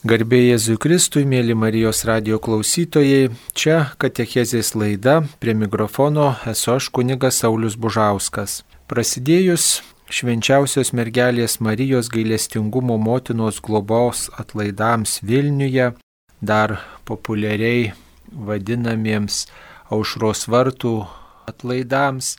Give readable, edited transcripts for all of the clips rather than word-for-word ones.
Garbė Jėzui Kristui, mėly Marijos radijo klausytojai, čia katechezės laida, prie mikrofono esu aš kunigas Saulius Bužauskas. Prasidėjus švenčiausios mergelės Marijos gailestingumo motinos globos atlaidams Vilniuje, dar populiariai vadinamiems Aušros vartų atlaidams,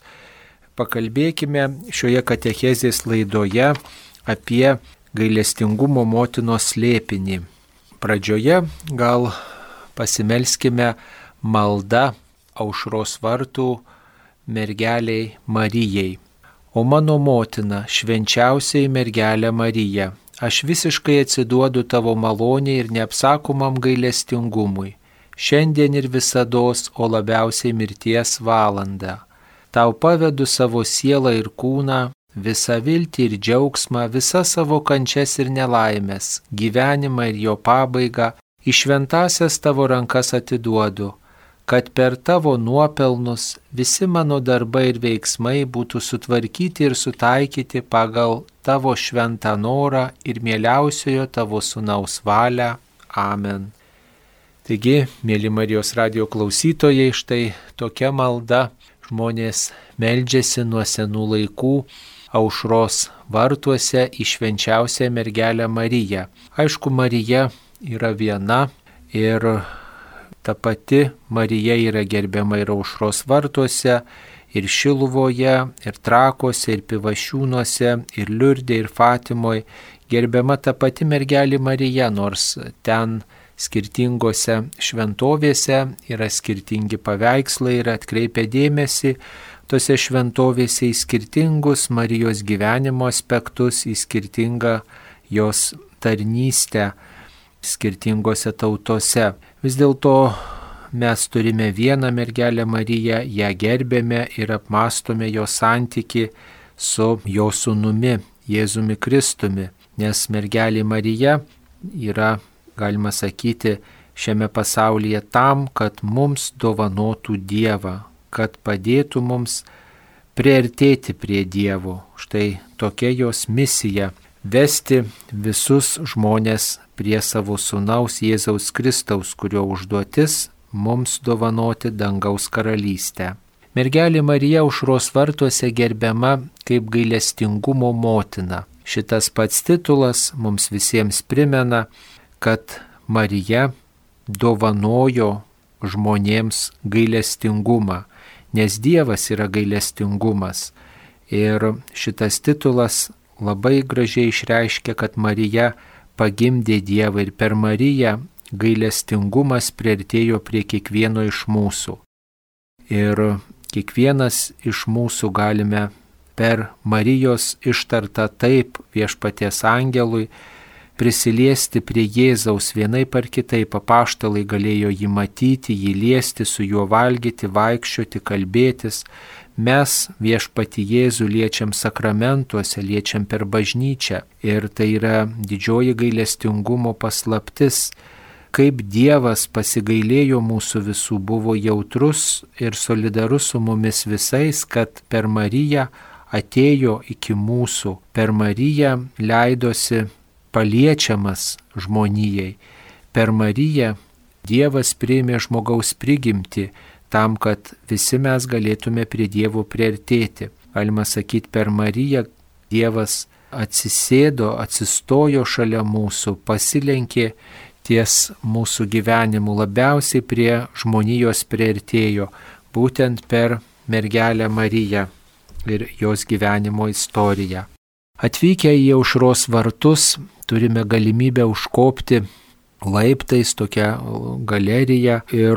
pakalbėkime šioje katechezės laidoje apie gailestingumo motinos slėpinį. Pradžioje gal pasimelskime malda Aušros vartų mergeliai Marijai. O mano motina, švenčiausiai mergelė Marija, aš visiškai atsiduodu tavo maloniai ir neapsakomam gailestingumui, šiandien ir visados, o labiausiai mirties valandą. Tau pavedu savo sielą ir kūną, visą viltį ir džiaugsmą, visas savo kančias ir nelaimės, gyvenimą ir jo pabaigą, į šventąsias tavo rankas atiduodu, kad per tavo nuopelnus visi mano darbai ir veiksmai būtų sutvarkyti ir sutaikyti pagal tavo šventą norą ir mieliausiojo tavo sūnaus valią. Amen. Taigi, mėly Marijos radijo klausytojai, štai tokia malda žmonės meldžiasi nuo senų laikų Aušros vartuose į švenčiausią mergelę Mariją. Aišku, Marija yra viena ir ta pati Marija yra gerbiama ir Aušros vartuose, ir Šiluvoje, ir Trakuose, ir Pivašiūnuose, ir Liurde, ir Fatimoje. Gerbiama ta pati mergelė Marija, nors ten skirtingose šventovėse yra skirtingi paveikslai ir atkreipia dėmesį tose šventovėse į skirtingus Marijos gyvenimo aspektus, į skirtingą jos tarnystę skirtingose tautose. Vis dėlto mes turime vieną mergelę Mariją, ją gerbėme ir apmastome jos santyki su jo sūnumi, Jėzumi Kristumi, nes mergelė Marija yra, galima sakyti, šiame pasaulyje tam, kad mums dovanotų Dievą, kad padėtų mums priartėti prie Dievo. Štai tokia jos misija - vesti visus žmonės prie savo sūnaus Jėzaus Kristaus, kurio užduotis mums dovanoti dangaus karalystę. Mergelė Marija Aušros vartuose gerbiama kaip gailestingumo motina. Šitas pats titulas mums visiems primena, kad Marija dovanojo žmonėms gailestingumą, nes Dievas yra gailestingumas. Ir šitas titulas labai gražiai išreiškia, kad Marija pagimdė Dievą ir per Mariją gailestingumas priartėjo prie kiekvieno iš mūsų. Ir kiekvienas iš mūsų galime per Marijos ištartą taip viešpaties angelui prisiliesti prie Jėzaus vienaip ar kitaip. Apaštalai galėjo jį matyti, jį liesti, su juo valgyti, vaikščioti, kalbėtis. Mes viešpatį Jėzų liečiam sakramentuose, liečiam per bažnyčią. Ir tai yra didžioji gailestingumo paslaptis. Kaip Dievas pasigailėjo mūsų visų, buvo jautrus ir solidarus su mumis visais, kad per Mariją atėjo iki mūsų. Per Mariją leidosi paliečiamas žmonijai. Per Mariją Dievas priėmė žmogaus prigimtį tam, kad visi mes galėtume prie Dievo priartėti. Galima sakyti, per Mariją Dievas atsisėdo, atsistojo šalia mūsų, pasilenkė ties mūsų gyvenimu, labiausiai prie žmonijos priartėjo, būtent per mergelę Mariją ir jos gyvenimo istoriją. Atvykę į Aušros vartus turime galimybę užkopti laiptais tokią galeriją ir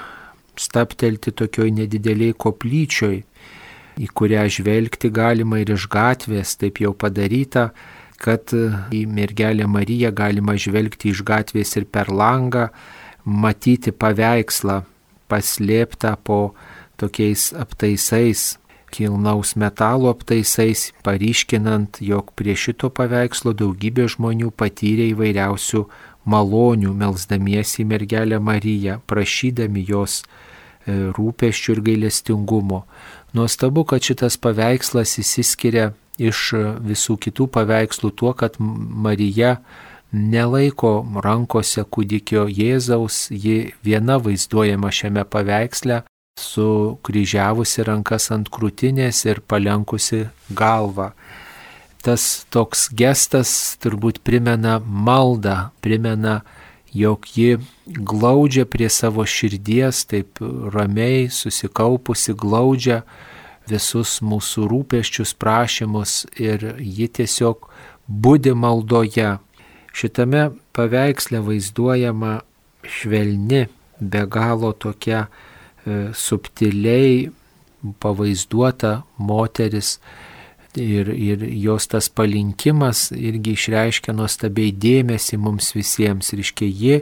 staptelti tokioj nedideliai koplyčioj, į kurią žvelgti galima ir iš gatvės, taip jau padaryta, kad į mergelę Mariją galima žvelgti iš gatvės ir per langą, matyti paveikslą paslėptą po tokiais aptaisais, kilnaus metalo aptaisais, paryškinant, jog prie šito paveikslo daugybė žmonių patyrė įvairiausių malonių, melsdamiesi į mergelę Mariją, prašydami jos rūpesčių ir gailestingumo. Nuostabu, kad šitas paveikslas išsiskiria iš visų kitų paveikslų tuo, kad Marija nelaiko rankose kūdikio Jėzaus, ji viena vaizduojama šiame paveiksle, sukryžiavusi rankas ant krūtinės ir palenkusi galvą. Tas toks gestas turbūt primena maldą, primena, jog ji glaudžia prie savo širdies, taip ramiai susikaupusi glaudžia visus mūsų rūpesčius, prašymus ir ji tiesiog budi maldoje. Šitame paveiksle vaizduojama švelni, be galo tokia subtiliai pavaizduota moteris ir jos tas palinkimas irgi išreiškia nuostabiai dėmesį mums visiems. Reiškia, ji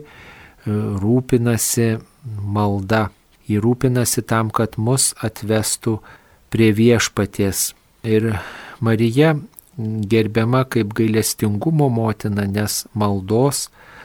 rūpinasi malda, ji rūpinasi tam, kad mus atvestų prie viešpaties. Ir Marija gerbiama kaip gailestingumo motina, nes maldos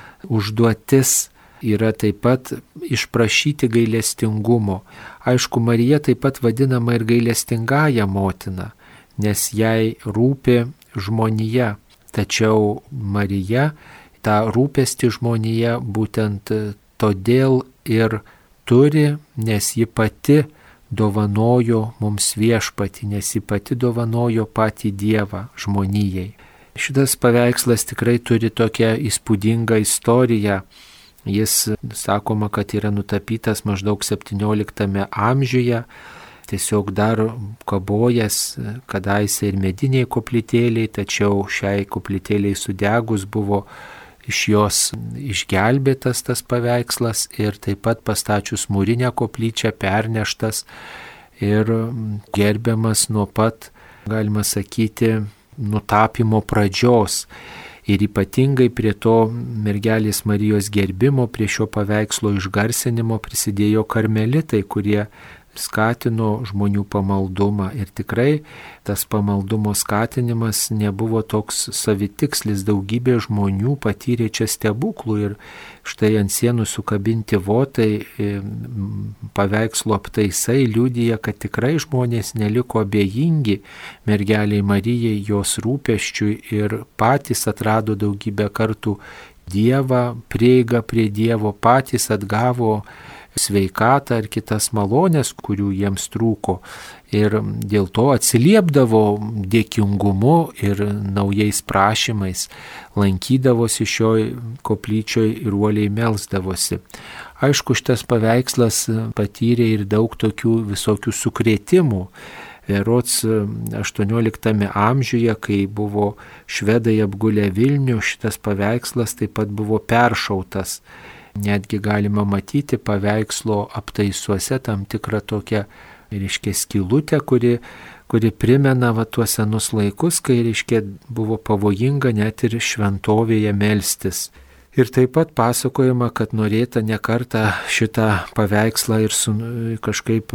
užduotis yra taip pat išprašyti gailestingumo. Aišku, Marija taip pat vadinama ir gailestingąja motina, nes jai rūpi žmonija. Tačiau Marija tą rūpestį žmonija būtent todėl ir turi, nes ji pati dovanojo mums viešpatį, nes ji pati dovanojo patį Dievą žmonijai. Šitas paveikslas tikrai turi tokią įspūdingą istoriją. Jis, sakoma, kad yra nutapytas maždaug 17 amžiuje, tiesiog dar kabojęs kadaise ir mediniai koplytėliai, tačiau šiai koplytėliai sudegus buvo iš jos išgelbėtas tas paveikslas ir taip pat pastačius mūrinę koplyčią perneštas ir gerbiamas nuo pat, galima sakyti, nutapymo pradžios. Ir ypatingai prie to mergelės Marijos gerbimo, prie šio paveikslo išgarsinimo prisidėjo karmelitai, kurie skatino žmonių pamaldumą. Ir tikrai tas pamaldumo skatinimas nebuvo toks savitikslis, daugybė žmonių patyrė čia stebuklų ir štai ant sienų sukabinti votai, paveikslo aptaisai liudija, kad tikrai žmonės neliko abejingi mergeliai Marijai, jos rūpesčiui ir patys atrado daugybę kartų Dievą, prieigą prie Dievo, patys atgavo sveikatą ir kitas malonės, kurių jiems trūko. Ir dėl to atsiliepdavo dėkingumu ir naujais prašymais, lankydavosi šioj koplyčioj ir uoliai melsdavosi. Aišku, šitas paveikslas patyrė ir daug tokių visokių sukrėtimų. Berods 18 amžiuje, kai buvo švedai apgulę Vilnių, šitas paveikslas taip pat buvo peršautas. Netgi galima matyti paveikslo aptaisuose tam tikrą tokią, reiškia, skylutę, kuri primena tuos senus laikus, kai, reiškia, buvo pavojinga net ir šventovėje melstis. Ir taip pat pasakojama, kad norėta ne kartą šitą paveikslą ir kažkaip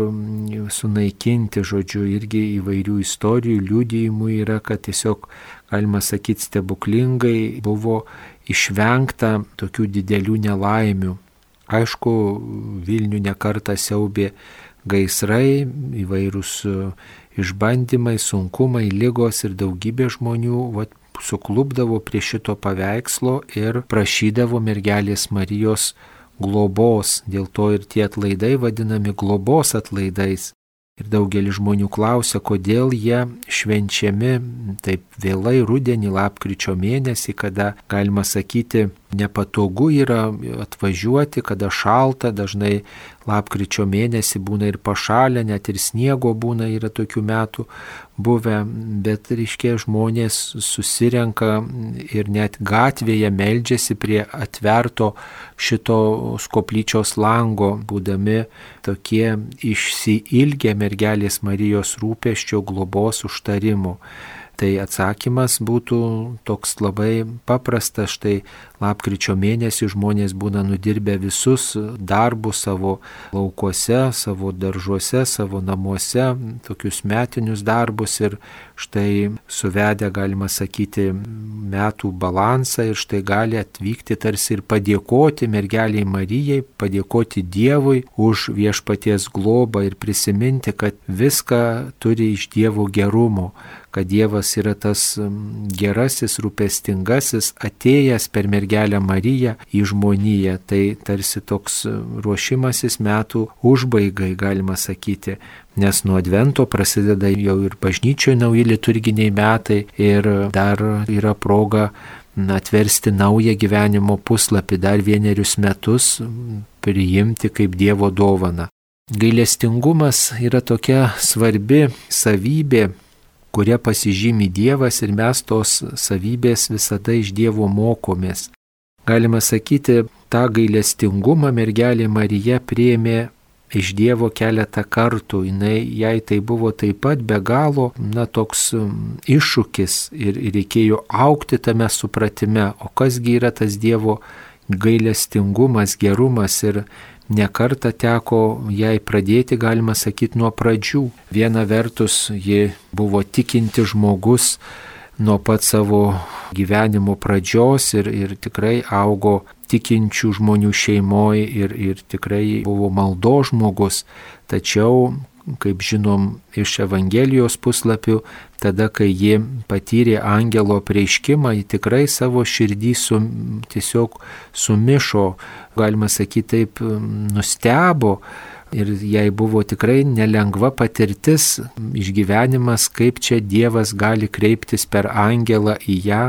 sunaikinti, žodžiu, irgi įvairių istorijų, liudijimų yra, kad tiesiog, galima sakyti, stebuklingai buvo išvengta tokių didelių nelaimių. Aišku, Vilnių ne kartą siaubė gaisrai, įvairūs išbandymai, sunkumai, ligos ir daugybė žmonių suklupdavo prie šito paveikslo ir prašydavo mergelės Marijos globos. Dėl to ir tie atlaidai vadinami globos atlaidais. Ir daugelis žmonių klausia, kodėl jie švenčiami taip vėlai rudenį, lapkričio mėnesį, kada, galima sakyti, nepatogu yra atvažiuoti, kada šalta, dažnai lapkričio mėnesį būna ir pašalę, net ir sniego būna, yra tokių metų buvę, bet, reiškia, žmonės susirenka ir net gatvėje meldžiasi prie atverto šitos koplyčios lango, būdami tokie išsiilgę mergelės Marijos rūpesčio, globos, užtarimo. Tai atsakymas būtų toks labai paprastas. Štai lapkričio mėnesį žmonės būna nudirbę visus darbus savo laukuose, savo daržuose, savo namuose, tokius metinius darbus ir štai suvedę, galima sakyti, metų balansą ir štai gali atvykti tarsi ir padėkoti mergeliai Marijai, padėkoti Dievui už viešpaties globą ir prisiminti, kad viską turi iš Dievo gerumo, kad Dievas yra tas gerasis, rūpestingasis, atėjęs per mergelę Mariją į žmoniją. Tai tarsi toks ruošimasis metų užbaigai, galima sakyti, nes nuo Advento prasideda jau ir bažnyčioje nauji liturginiai metai ir dar yra proga atversti naują gyvenimo puslapį, dar 1 metus priimti kaip Dievo dovaną. Gailestingumas yra tokia svarbi savybė, kuria pasižymi Dievas ir mes tos savybės visada iš Dievo mokomės. Galima sakyti, tą gailestingumą mergelė Marija priėmė iš Dievo keletą kartų. Jai tai buvo taip pat be galo toks iššūkis ir reikėjo augti tame supratime, o kasgi yra tas Dievo gailestingumas, gerumas, ir nekartą teko jai pradėti, galima sakyti, nuo pradžių. Viena vertus, ji buvo tikinti žmogus nuo pat savo gyvenimo pradžios ir tikrai augo tikinčių žmonių šeimoje ir tikrai buvo maldos žmogus. Tačiau, kaip žinom iš Evangelijos puslapių, tada, kai ji patyrė angelo apreiškimą, ji tikrai savo širdį tiesiog sumišo, galima sakyti taip, nustebo. Ir jai buvo tikrai nelengva patirtis, išgyvenimas, kaip čia Dievas gali kreiptis per angelą į ją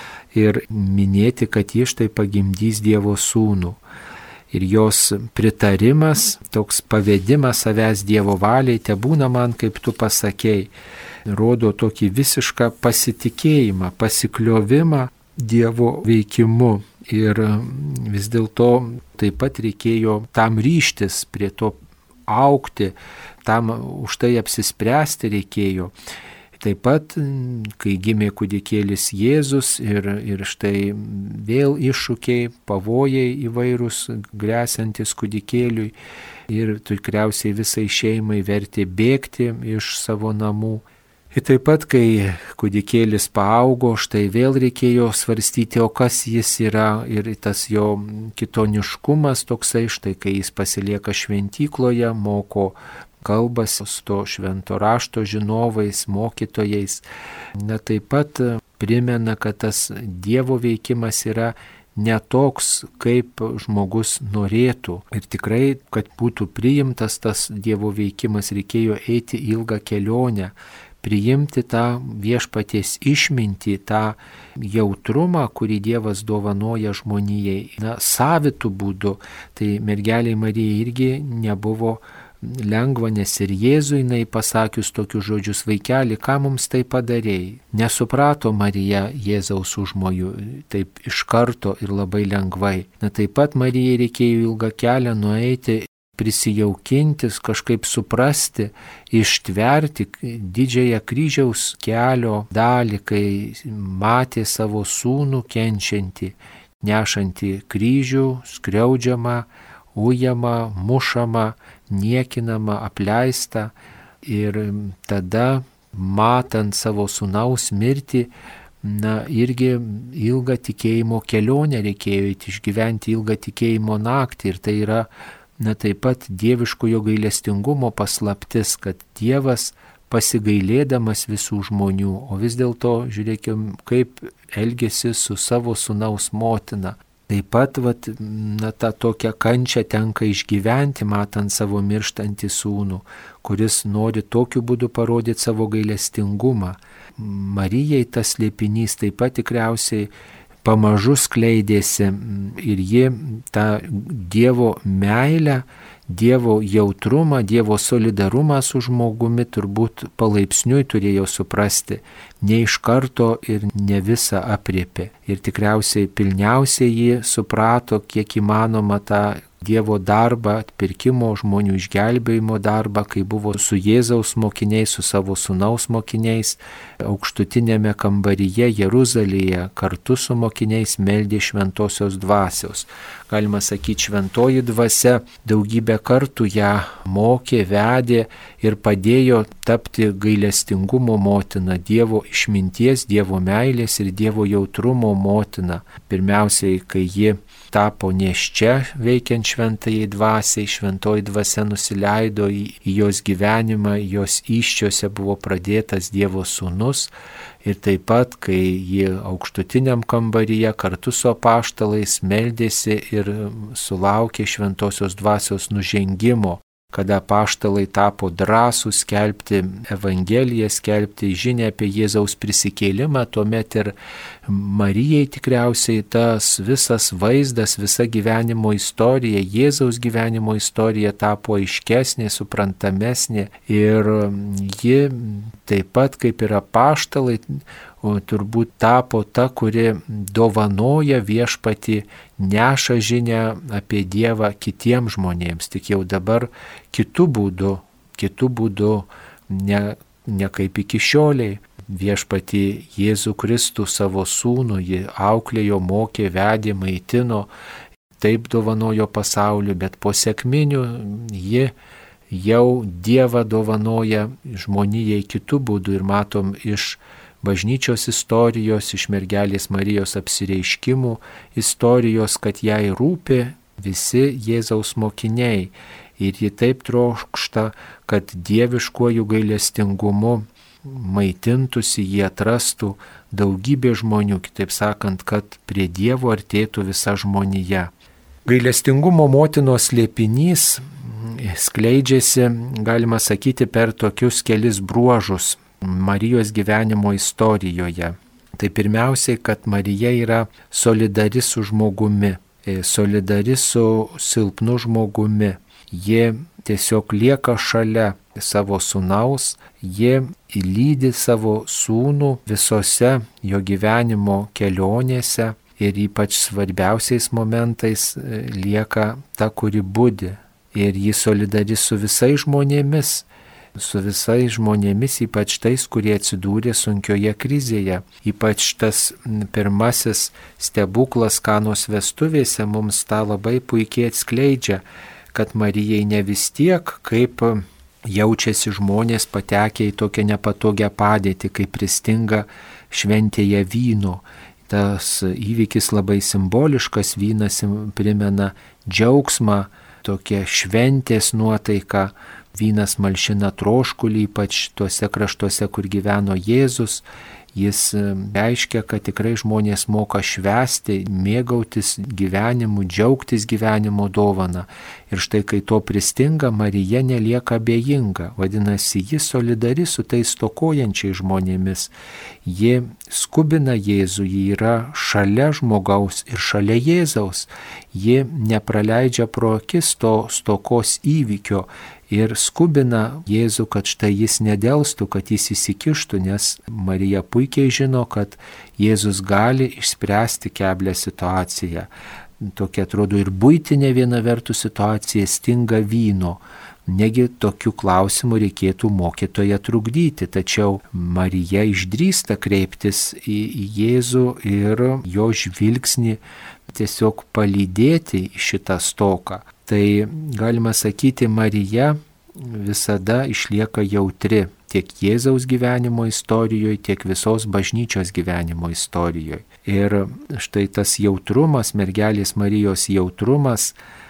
ir minėti, kad ji štai pagimdys Dievo sūnų. Ir jos pritarimas, toks pavedimas savęs Dievo valiai, tebūna man, kaip tu pasakei, rodo tokį visišką pasitikėjimą, pasikliovimą Dievo veikimu. Ir vis dėlto taip pat reikėjo tam ryžtis, prie to augti, tam už tai apsispręsti reikėjo. Taip pat, kai gimė kūdikėlis Jėzus ir štai vėl iššūkiai, pavojai įvairūs gresiantis kūdikėliui ir tikriausiai visai šeimai vertė bėgti iš savo namų. Ir taip pat, kai kūdikėlis paaugo, štai vėl reikėjo svarstyti, o kas jis yra, ir tas jo kitoniškumas toksai, štai kai jis pasilieka šventykloje, moko kalbas su to švento rašto žinovais, mokytojais. Taip pat primena, kad tas Dievo veikimas yra netoks, kaip žmogus norėtų. Ir tikrai, kad būtų priimtas tas Dievo veikimas, reikėjo eiti ilgą kelionę, priimti tą viešpaties išmintį, tą jautrumą, kurį Dievas dovanoja žmonijai, savitų būdų. Tai mergeliai Marijai irgi nebuvo lengva, nes ir Jėzui pasakius tokius žodžius, vaikeli, ką mums tai padarėjai? Nesuprato Marija Jėzaus užmojų taip iš karto ir labai lengvai. Taip pat Marijai reikėjo ilgą kelią nueiti, prisijaukintis, kažkaip suprasti, ištverti didžiąją kryžiaus kelio dalį, kai matė savo sūnų kenčiantį, nešantį kryžių, skriaudžiamą, ujamą, mušamą, niekinamą, apleistą. Ir tada, matant savo sūnaus mirtį, irgi ilgą tikėjimo kelionę reikėjo išgyventi, ilgą tikėjimo naktį. Ir tai yra taip pat dieviškojo gailestingumo paslaptis, kad Dievas pasigailėdamas visų žmonių, o vis dėlto žiūrėkim, kaip elgėsi su savo sūnaus motina. Taip pat tą tokią kančią tenka išgyventi, matant savo mirštantį sūnų, kuris nori tokiu būdu parodyti savo gailestingumą. Marijai tas slėpinys taip pat tikriausiai pamažu skleidėsi ir ji tą Dievo meilę, Dievo jautrumą, Dievo solidarumą su žmogumi turbūt palaipsniui turėjo suprasti, ne iš karto ir ne visą aprėpė. Ir tikriausiai pilniausiai ji suprato, kiek įmanoma tą Dievo darbą, atpirkimo žmonių išgelbėjimo darbą, kai buvo su Jėzaus mokiniais, su savo sūnaus mokiniais, aukštutinėme kambaryje Jeruzalėje, kartu su mokiniais meldė šventosios dvasios. Galima sakyti, šventoji dvasia daugybę kartų ją mokė, vedė ir padėjo tapti gailestingumo motina, Dievo išminties, Dievo meilės ir Dievo jautrumo motina. Pirmiausiai, kai ji tapo nėščia veikiant šventajai dvasiai, šventoji dvasia nusileido į jos gyvenimą, jos įsčiose buvo pradėtas Dievo sūnus ir taip pat, kai ji aukštutiniam kambaryje kartu su apaštalais meldėsi ir sulaukė šventosios dvasios nužengimo, kada apaštalai tapo drąsūs skelbti Evangeliją, skelbti žinią apie Jėzaus prisikėlimą, tuomet ir Marijai tikriausiai tas visas vaizdas, visa gyvenimo istorija, Jėzaus gyvenimo istorija tapo aiškesnė, suprantamesnė ir ji taip pat kaip ir apaštalai turbūt tapo ta, kuri dovanoja Viešpatį, neša žinią apie Dievą kitiems žmonėms, tik jau dabar kitų būdų, ne kaip iki šioliai. Viešpatį Jėzų Kristų savo sūnų, ji auklėjo, mokė, vedė, maitino, taip dovanojo pasauliu, bet po sekminių ji jau Dievą dovanoja žmonijai kitų būdų ir matom iš bažnyčios istorijos, iš mergelės Marijos apsireiškimų istorijos, kad jai rūpi visi Jėzaus mokiniai ir ji taip trokšta, kad dieviškuoju gailestingumu maitintųsi, jie atrastų daugybė žmonių, kitaip sakant, kad prie Dievo artėtų visa žmonija. Gailestingumo motinos slėpinys skleidžiasi, galima sakyti, per tokius kelis bruožus Marijos gyvenimo istorijoje. Tai pirmiausiai, kad Marija yra solidari su žmogumi, solidari su silpnu žmogumi. Ji tiesiog lieka šalia savo sūnaus, ji lydi savo sūnų visose jo gyvenimo kelionėse ir ypač svarbiausiais momentais lieka ta, kuri budi. Ir ji solidari su visais žmonėmis, ypač tais, kurie atsidūrė sunkioje krizėje. Ypač tas pirmasis stebuklas Kanos vestuvėse mums tą labai puikiai atskleidžia, kad Marijai ne vis tiek, kaip jaučiasi žmonės patekę į tokią nepatogią padėtį, kai pristinga šventėje vyno. Tas įvykis labai simboliškas, vynas primena džiaugsmą, tokia šventės nuotaika. Vynas malšina troškulį, ypač tuose kraštuose, kur gyveno Jėzus. Jis reiškia, kad tikrai žmonės moka švęsti, mėgautis gyvenimu, džiaugtis gyvenimo dovana. Ir štai, kai to pristinga, Marija nelieka abejinga. Vadinasi, ji solidari su tais stokojančiais žmonėmis. Ji skubina Jėzų, ji yra šalia žmogaus ir šalia Jėzaus. Ji nepraleidžia pro akis to stokos įvykio ir skubina Jėzų, kad štai jis nedelstų, kad jis įsikištų, nes Marija puikiai žino, kad Jėzus gali išspręsti keblią situaciją. Tokia atrodo ir buitinė viena vertus situacija, stinga vyno. Negi tokių klausimų reikėtų mokytoją trukdyti, tačiau Marija išdrįsta kreiptis į Jėzų ir jo žvilgsnį tiesiog palydėti į šitą stoką. Tai galima sakyti, Marija visada išlieka jautri tiek Jėzaus gyvenimo istorijoje, tiek visos bažnyčios gyvenimo istorijoje. Ir štai tas jautrumas, mergelės Marijos jautrumas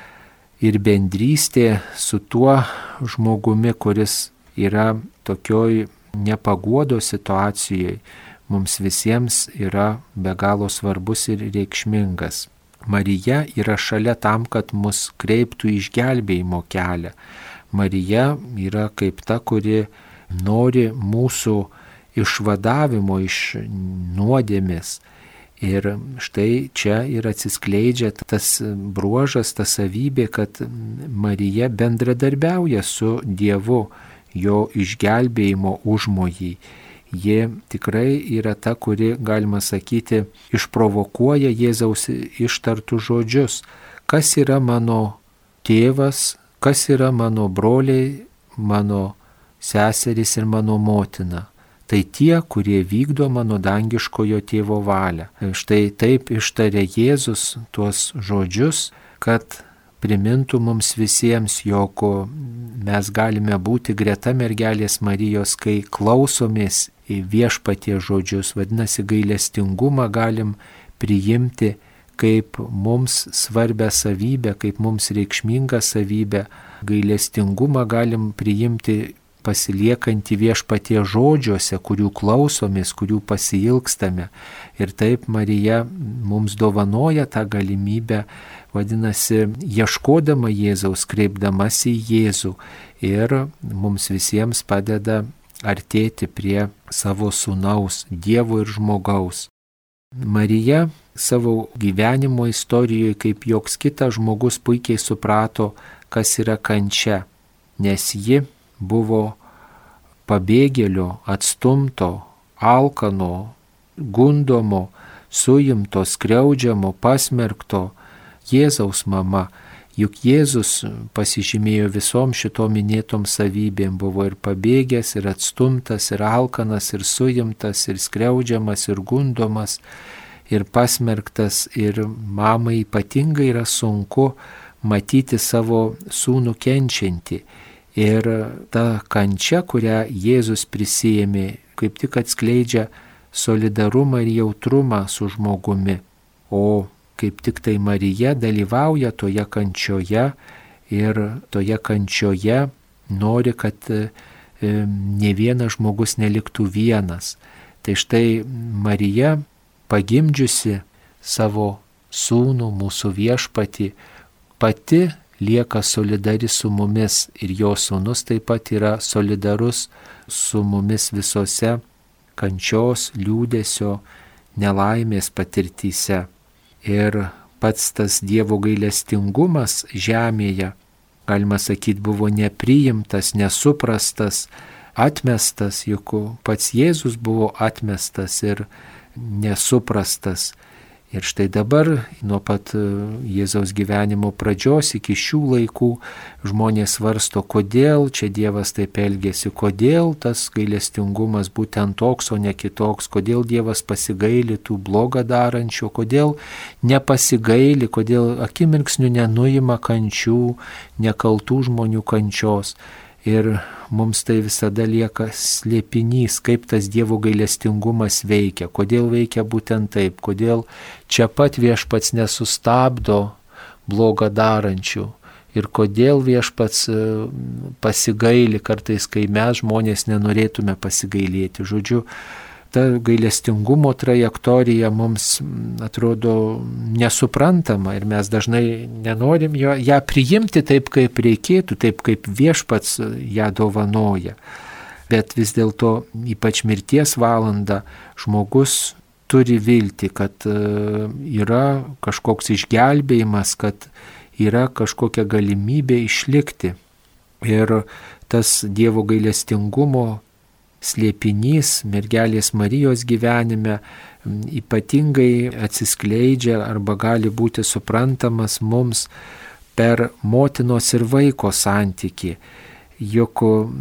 ir bendrystė su tuo žmogumi, kuris yra tokioj nepaguodo situacijoje, mums visiems yra be galo svarbus ir reikšmingas. Marija yra šalia tam, kad mus kreiptų išgelbėjimo kelią. Marija yra kaip ta, kuri nori mūsų išvadavimo iš nuodėmės. Ir štai čia ir atsiskleidžia tas bruožas, ta savybė, kad Marija bendradarbiauja su Dievu, jo išgelbėjimo užmojį. Ji tikrai yra ta, kuri, galima sakyti, išprovokuoja Jėzaus ištartų žodžius. Kas yra mano tėvas, kas yra mano broliai, mano seserys ir mano motina? Tai tie, kurie vykdo mano dangiškojo tėvo valią. Štai taip ištarė Jėzus tuos žodžius, kad primintų mums visiems, jog mes galime būti greta mergelės Marijos, kai klausomės į Viešpaties žodžius. Vadinasi, gailestingumą galim priimti kaip mums svarbę savybę, kaip mums reikšmingą savybę. Gailestingumą galim priimti pasiliekantį Viešpaties žodžiuose, kurių klausomės, kurių pasiilgstame. Ir taip Marija mums dovanoja tą galimybę, vadinasi, ieškodama Jėzaus, kreipdamasi į Jėzų. Ir mums visiems padeda artėti prie savo sūnaus, Dievo ir žmogaus. Marija savo gyvenimo istorijoje kaip joks kitas žmogus puikiai suprato, kas yra kančia, nes ji buvo pabėgėlio, atstumto, alkano, gundomo, suimto, skriaudžiamo, pasmerkto Jėzaus mama. Juk Jėzus pasižymėjo visom šitom minėtom savybėm, buvo ir pabėgęs, ir atstumtas, ir alkanas, ir suimtas, ir skriaudžiamas, ir gundomas, ir pasmerktas. Ir mamai ypatingai yra sunku matyti savo sūnų kenčiantį. Ir ta kančia, kurią Jėzus prisiėmė, kaip tik atskleidžia solidarumą ir jautrumą su žmogumi. O kaip tik tai Marija dalyvauja toje kančioje ir toje kančioje nori, kad ne vienas žmogus neliktų vienas. Tai štai Marija, pagimdžiusi savo sūnų, mūsų Viešpatį, pati lieka solidari su mumis ir jo sūnus taip pat yra solidarus su mumis visose kančios, liūdesio, nelaimės patirtyse. Ir pats tas Dievo gailestingumas žemėje, galima sakyti, buvo nepriimtas, nesuprastas, atmestas, juk pats Jėzus buvo atmestas ir nesuprastas. Ir štai dabar, nuo pat Jėzaus gyvenimo pradžios iki šių laikų, žmonės svarsto, kodėl čia Dievas taip elgėsi, kodėl tas gailestingumas būtent toks, o ne kitoks, kodėl Dievas pasigaili tų blogą darančių, kodėl nepasigaili, kodėl akimirksniu nenuima kančių, nekaltų žmonių kančios. Ir mums tai visada lieka slėpinys, kaip tas Dievo gailestingumas veikia, kodėl veikia būtent taip, kodėl čia pat Viešpats nesustabdo blogą darančių ir kodėl Viešpats pasigaili kartais, kai mes žmonės nenorėtume pasigailėti. Žodžiu, ta gailestingumo trajektorija mums atrodo nesuprantama ir mes dažnai nenorim ją priimti taip, kaip reikėtų, taip, kaip Viešpats ją dovanoja. Bet vis dėlto, ypač mirties valandą, žmogus turi viltį, kad yra kažkoks išgelbėjimas, kad yra kažkokia galimybė išlikti. Ir tas Dievo gailestingumo slėpinys mergelės Marijos gyvenime ypatingai atsiskleidžia arba gali būti suprantamas mums per motinos ir vaiko santykį. Juk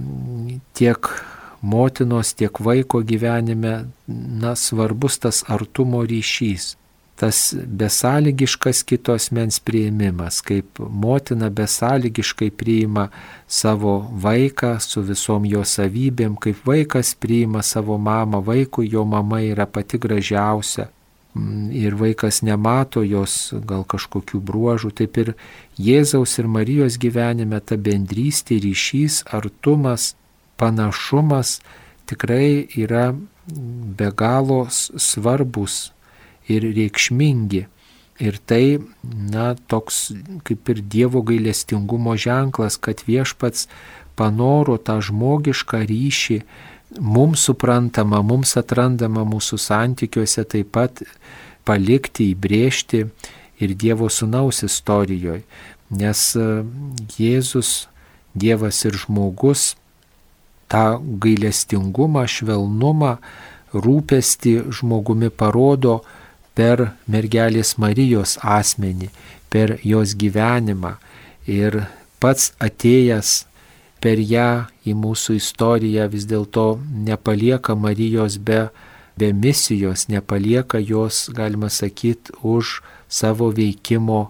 tiek motinos, tiek vaiko gyvenime svarbus tas artumo ryšys. Tas besąlygiškas kito asmens priėmimas, kaip motina besąlygiškai priima savo vaiką su visom jo savybėm, kaip vaikas priima savo mamą, vaikui jo mama yra pati gražiausia ir vaikas nemato jos gal kažkokių bruožų, taip ir Jėzaus ir Marijos gyvenime ta bendrystė, ryšys, artumas, panašumas tikrai yra be galo svarbus ir reikšmingi. Ir tai, toks kaip ir Dievo gailestingumo ženklas, kad Viešpats panoro tą žmogišką ryšį, mums suprantamą, mums atrandamą mūsų santykiuose taip pat palikti, įbrėžti ir Dievo sūnaus istorijoje. Nes Jėzus, Dievas ir žmogus, tą gailestingumą, švelnumą, rūpestį žmogumi parodo per mergelės Marijos asmenį, per jos gyvenimą. Ir pats atėjęs per ją į mūsų istoriją vis dėlto nepalieka Marijos be misijos, nepalieka jos, galima sakyti, už savo veikimo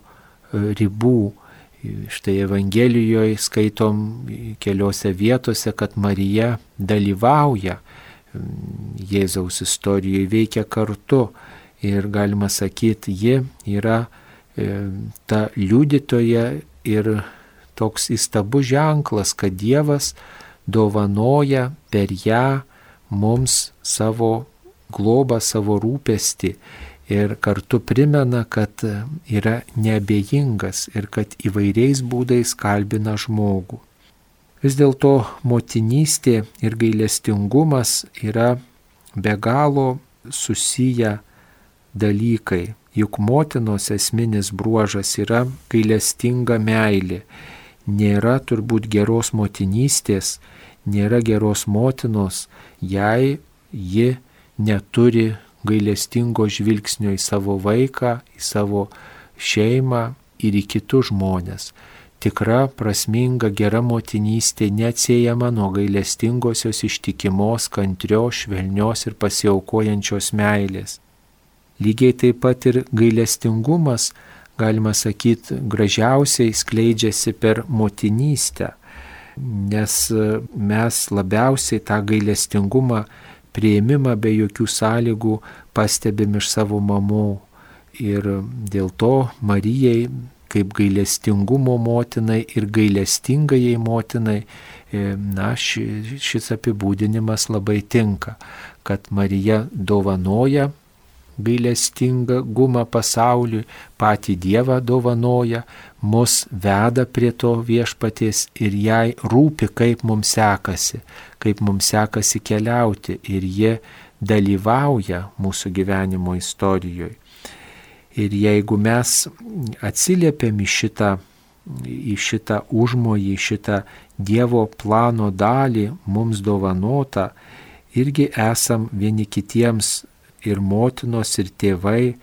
ribų. Štai Evangelijoje skaitom keliose vietose, kad Marija dalyvauja Jėzaus istorijoje, veikia kartu. ir galima sakyti, ji yra ta liudytoja ir toks įstabus ženklas, kad Dievas dovanoja per ją mums savo globą, savo rūpestį ir kartu primena, kad yra neabejingas ir kad įvairiais būdais kalbina žmogų. Vis dėlto motinystė ir gailestingumas yra be galo susiję dalykai, juk motinos esminis bruožas yra gailestinga meilė. Nėra turbūt geros motinystės, nėra geros motinos, jei ji neturi gailestingo žvilgsnio į savo vaiką, į savo šeimą ir į kitus žmonės. Tikra, prasminga, gera motinystė neatsiejama nuo gailestingosios, ištikimos, kantrios, švelnios ir pasiaukojančios meilės. Lygiai taip pat ir gailestingumas, galima sakyti, gražiausiai skleidžiasi per motinystę, nes mes labiausiai tą gailestingumą, priėmimą be jokių sąlygų pastebim iš savo mamų. Ir dėl to Marijai, kaip gailestingumo motinai ir gailestingajai motinai, šis apibūdinimas labai tinka, kad Marija dovanoja gailestingumą pasauliui, patį Dievą dovanoja, mus veda prie to viešpaties ir jai rūpi, kaip mums sekasi keliauti ir jie dalyvauja mūsų gyvenimo istorijoje. Ir jeigu mes atsiliepiam į šitą užmojį, šitą Dievo plano dalį mums dovanota, irgi esam vieni kitiems ir motinos, ir tėvai,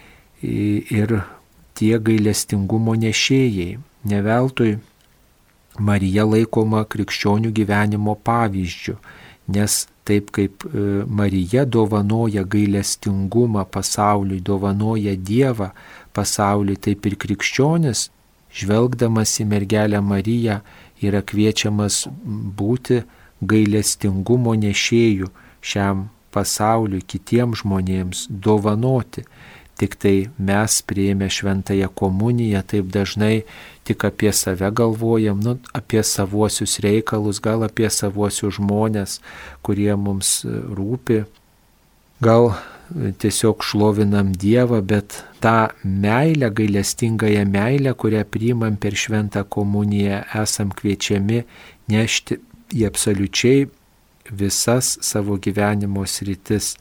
ir tie gailestingumo nešėjai. Neveltui Marija laikoma krikščionių gyvenimo pavyzdžiu, nes taip kaip Marija dovanoja gailestingumą pasauliui, dovanoja Dievą pasauliui, taip ir krikščionis, žvelgdamas į mergelę Mariją, yra kviečiamas būti gailestingumo nešėjų šiam pasauliui, kitiems žmonėms, dovanoti. Tik tai mes priėmę šventąją komuniją taip dažnai tik apie save galvojam, apie savuosius reikalus, gal apie savuosius žmonės, kurie mums rūpi. Gal tiesiog šlovinam Dievą, bet tą meilę, gailestingąją meilę, kurią priimam per šventą komuniją, esam kviečiami nešti į absoliučiai visas savo gyvenimo sritis,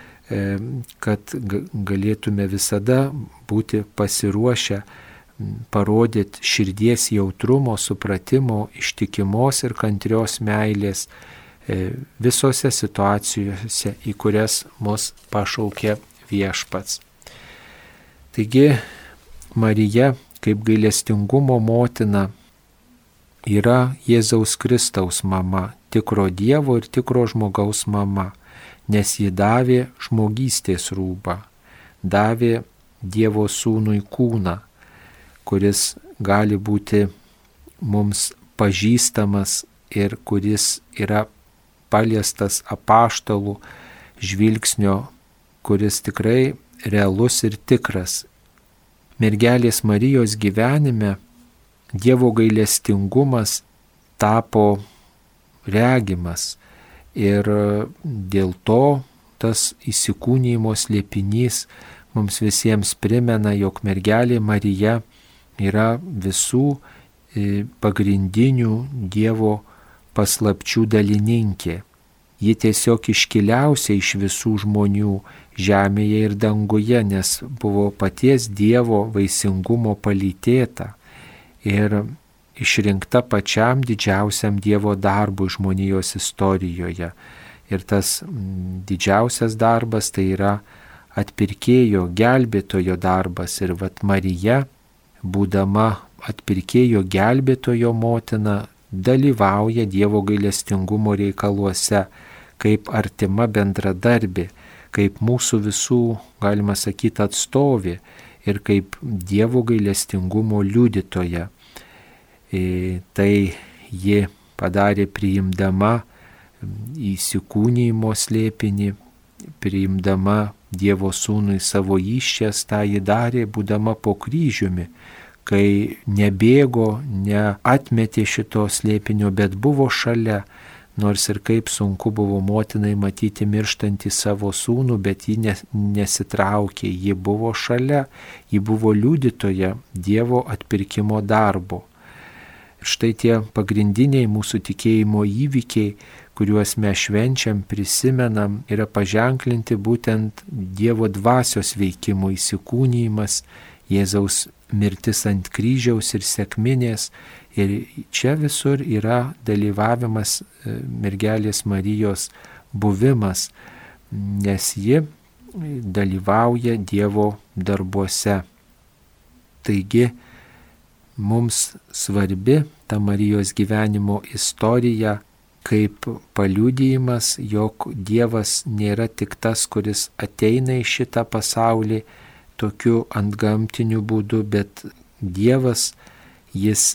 kad galėtume visada būti pasiruošę parodyti širdies jautrumo, supratimo, ištikimos ir kantrios meilės visose situacijose, į kurias mus pašaukė viešpats. Taigi Marija, kaip gailestingumo motina, yra Jėzaus Kristaus mama, tikro Dievo ir tikro žmogaus mama, nes ji davė žmogystės rūbą, davė Dievo sūnui kūną, kuris gali būti mums pažįstamas ir kuris yra paliestas apaštalų žvilgsnio, kuris tikrai realus ir tikras. Mergelės Marijos gyvenime Dievo gailestingumas tapo regimas ir dėl to tas įsikūnijimo slėpinys mums visiems primena, jog mergelė Marija yra visų pagrindinių Dievo paslapčių dalininkė. Ji tiesiog iškiliausia iš visų žmonių žemėje ir danguje, nes buvo paties Dievo vaisingumo palytėta ir išrinkta pačiam didžiausiam Dievo darbui žmonijos istorijoje. Ir tas didžiausias darbas tai yra atpirkėjo, gelbėtojo darbas. Ir Marija, būdama atpirkėjo, gelbėtojo motina, dalyvauja Dievo gailestingumo reikaluose kaip artima bendradarbė, kaip mūsų visų, galima sakyti, atstovė ir kaip Dievo gailestingumo liudytoja. Tai ji padarė priimdama įsikūnijimo slėpinį, priimdama Dievo sūnui savo įsčias, tą ji darė būdama po kryžiumi, kai nebėgo, neatmetė šito slėpinio, bet buvo šalia. Nors ir kaip sunku buvo motinai matyti mirštantį savo sūnų, bet ji nesitraukė, ji buvo šalia, ji buvo liudytoja Dievo atpirkimo darbo. Štai tie pagrindiniai mūsų tikėjimo įvykiai, kuriuos mes švenčiam, prisimenam, yra paženklinti būtent Dievo dvasios veikimo įsikūnijimas, Jėzaus mirtis ant kryžiaus ir sekminės. Ir čia visur yra dalyvavimas mergelės Marijos buvimas, nes ji dalyvauja Dievo darbuose. Taigi mums svarbi ta Marijos gyvenimo istorija kaip paliudijimas, jog Dievas nėra tik tas, kuris ateina į šitą pasaulį tokiu antgamtiniu būdu, bet Dievas, jis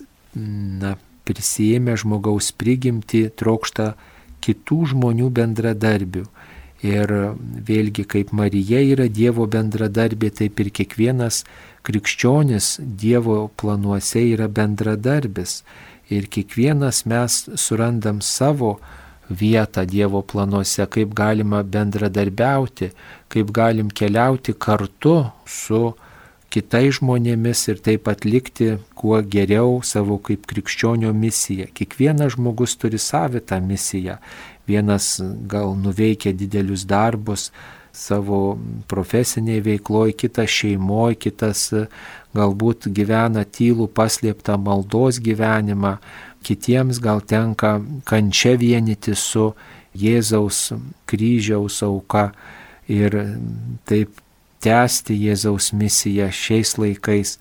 prisijėmė žmogaus prigimtį, trokšta kitų žmonių bendradarbių. Ir vėlgi, kaip Marija yra Dievo bendradarbė, taip ir kiekvienas krikščionis Dievo planuose yra bendradarbis. Ir kiekvienas mes surandam savo vietą Dievo planuose, kaip galima bendradarbiauti, kaip galim keliauti kartu su kitais žmonėmis ir taip atlikti kuo geriau savo kaip krikščionio misiją. Kiekvienas žmogus turi savitą misiją. Vienas gal nuveikia didelius darbus savo profesiniai veikloje, kitas šeimoje, kitas galbūt gyvena tylų paslėptą maldos gyvenimą, kitiems gal tenka kančia vienyti su Jėzaus kryžiaus auka ir taip tęsti Jėzaus misiją šiais laikais.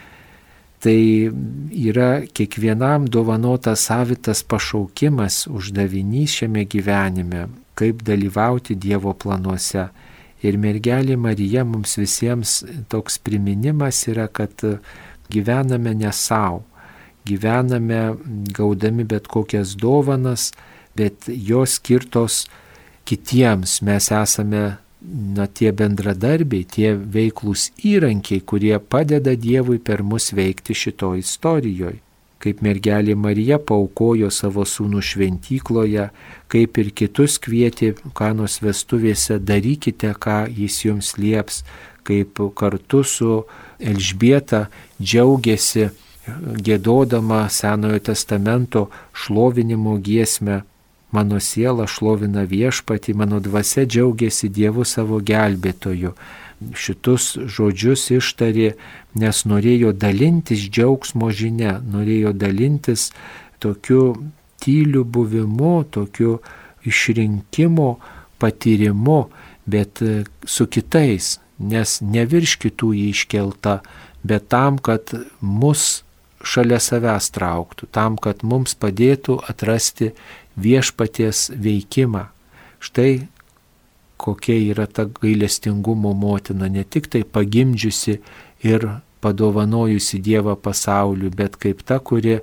Tai yra kiekvienam dovanotas savitas pašaukimas, uždavinys šiame gyvenime, kaip dalyvauti Dievo planuose. Ir mergelė Marija mums visiems toks priminimas yra, kad gyvename ne savo, gyvename gaudami bet kokias dovanas, bet jos skirtos kitiems. Mes esame tie bendradarbiai, tie veiklūs įrankiai, kurie padeda Dievui per mus veikti šitoj istorijoje. Kaip mergelė Marija paaukojo savo sūnų šventykloje, kaip ir kitus kvietė Kanos vestuvėse, darykite, ką jis jums lieps, kaip kartu su Elžbieta džiaugiasi giedodama Senojo testamento šlovinimo giesmę. Mano siela šlovina Viešpatį, mano dvasia džiaugiasi Dievu savo gelbėtoju. Šitus žodžius ištarė, nes norėjo dalintis džiaugsmo žinia, norėjo dalintis tokiu tyliu buvimu, tokiu išrinkimo patyrimu, bet su kitais, nes ne virš kitų jį iškelta, bet tam, kad mus šalia savęs trauktų, tam, kad mums padėtų atrasti Viešpaties veikimą. Štai kokia yra ta gailestingumo motina, ne tik tai pagimdžiusi ir padovanojusi Dievą pasauliu, bet kaip ta, kuri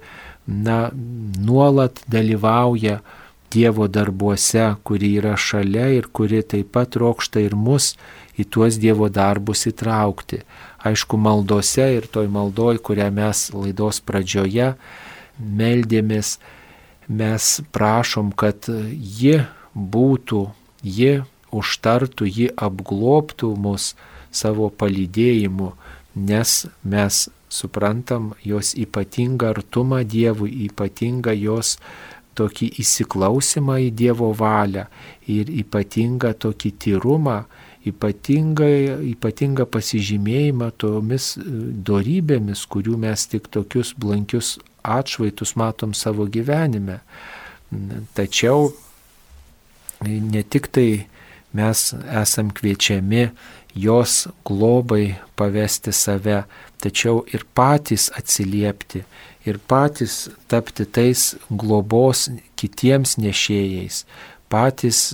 nuolat dalyvauja Dievo darbuose, kuri yra šalia ir kuri taip pat trokšta ir mus į tuos Dievo darbus įtraukti. Aišku, maldose ir toj maldoj, kurią mes laidos pradžioje meldėmės, mes prašom, kad ji būtų, ji užtartų, ji apglobtų mus savo palydėjimu, nes mes suprantam jos ypatingą artumą Dievui, ypatingą jos tokį įsiklausimą į Dievo valią ir ypatingą tokį tyrumą, ypatingą pasižymėjimą tomis dorybėmis, kurių mes tik tokius blankius atšvaitus matom savo gyvenime. Tačiau ne tik tai mes esam kviečiami jos globai pavesti save, tačiau ir patys atsiliepti, ir patys tapti tais globos kitiems nešėjais, patys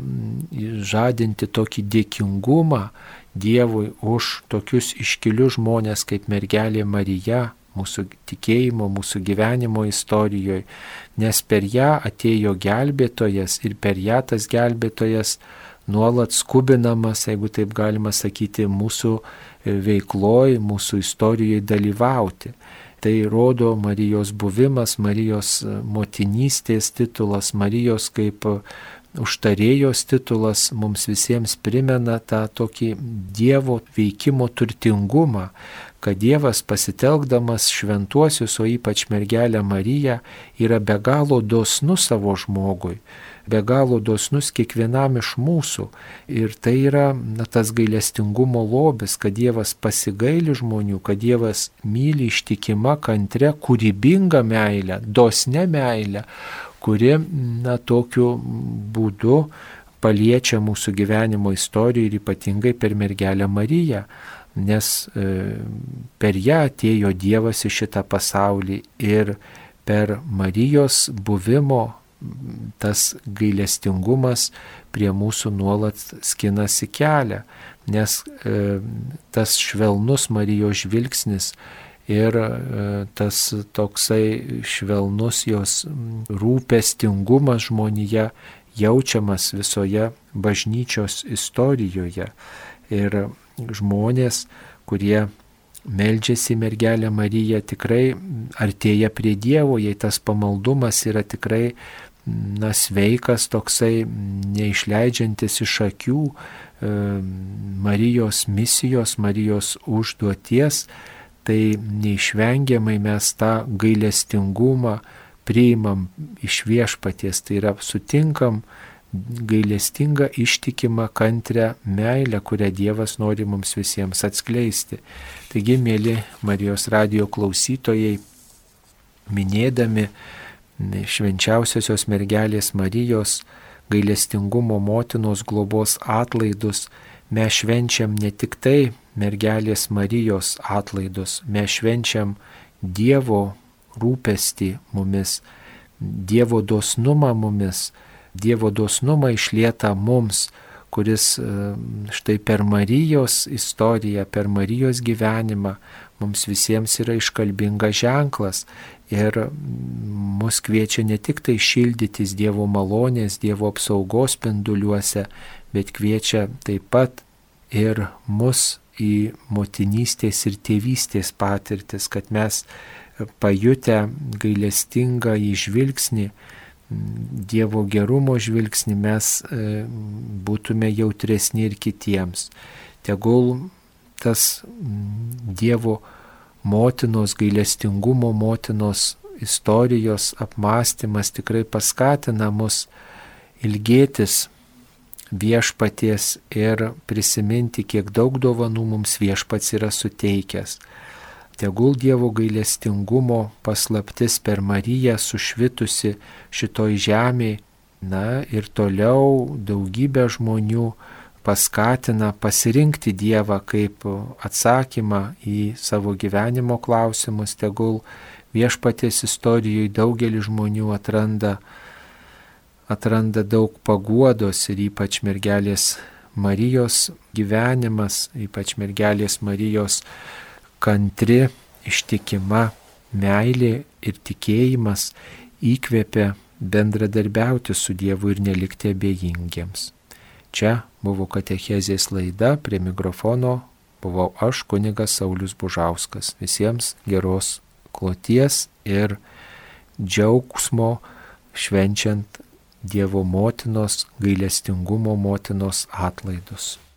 žadinti tokį dėkingumą Dievui už tokius iškilius žmonės kaip mergelė Marija, mūsų tikėjimo, mūsų gyvenimo istorijoje, nes per ją atėjo gelbėtojas ir per ją tas gelbėtojas nuolat skubinamas, jeigu taip galima sakyti, mūsų veikloj, mūsų istorijoje dalyvauti. Tai rodo Marijos buvimas, Marijos motinystės titulas, Marijos kaip užtarėjos titulas mums visiems primena tą tokį Dievo veikimo turtingumą, kad Dievas pasitelkdamas šventuosius, o ypač mergelę Mariją, yra be galo dosnus savo žmogui, be galo dosnus kiekvienam iš mūsų. Ir tai yra tas gailestingumo lobis, kad Dievas pasigaili žmonių, kad Dievas myli ištikima, kantre, kūrybinga meilė, dosne meilė, kuri tokiu būdu paliečia mūsų gyvenimo istoriją ir ypatingai per mergelę Mariją, nes per ją atėjo Dievas į šitą pasaulį ir per Marijos buvimo tas gailestingumas prie mūsų nuolat skinasi kelią, nes tas švelnus Marijos žvilgsnis ir tas toksai švelnus jos rūpestingumas žmonija jaučiamas visoje bažnyčios istorijoje. Ir žmonės, kurie meldžiasi mergelę Mariją, tikrai artėja prie Dievo, jei tas pamaldumas yra tikrai sveikas, toksai neišleidžiantis iš akių Marijos misijos, Marijos užduoties, tai neišvengiamai mes tą gailestingumą priimam iš Viešpaties, tai yra sutinkam gailestingą, ištikimą, kantrią meilę, kurią Dievas nori mums visiems atskleisti. Taigi, mėly Marijos radijo klausytojai, minėdami švenčiausiosios mergelės Marijos gailestingumo motinos globos atlaidus, mes švenčiam ne tik tai mergelės Marijos atlaidus, mes švenčiam Dievo rūpestį mumis, Dievo dosnumą mumis, Dievo dosnumą išlietą mums, kuris štai per Marijos istoriją, per Marijos gyvenimą mums visiems yra iškalbingas ženklas ir mus kviečia ne tik tai šildytis Dievo malonės, Dievo apsaugos spinduliuose, bet kviečia taip pat ir mus į motinystės ir tėvystės patirtis, kad mes pajutę gailestingą žvilgsnį, Dievo gerumo žvilgsnį, mes būtume jautresni ir kitiems. Tegul tas Dievo motinos, gailestingumo motinos istorijos apmąstymas tikrai paskatina mus ilgėtis Viešpaties ir prisiminti, kiek daug dovanų mums Viešpats yra suteikęs. Tegul Dievo gailestingumo paslaptis per Mariją sušvitusi šitoj žemėje, ir toliau daugybę žmonių paskatina pasirinkti Dievą kaip atsakymą į savo gyvenimo klausimus. Tegul Viešpaties istorijoje daugelis žmonių atranda daug paguodos ir ypač mergelės Marijos gyvenimas, ypač mergelės Marijos kantri, ištikima meilė ir tikėjimas įkvėpia bendradarbiauti su Dievu ir nelikti abejingiems. Čia buvo katechezės laida, prie mikrofono buvau aš, kunigas Saulius Bužauskas. Visiems geros kloties ir džiaugsmo švenčiant Dievo motinos, gailestingumo motinos atlaidus.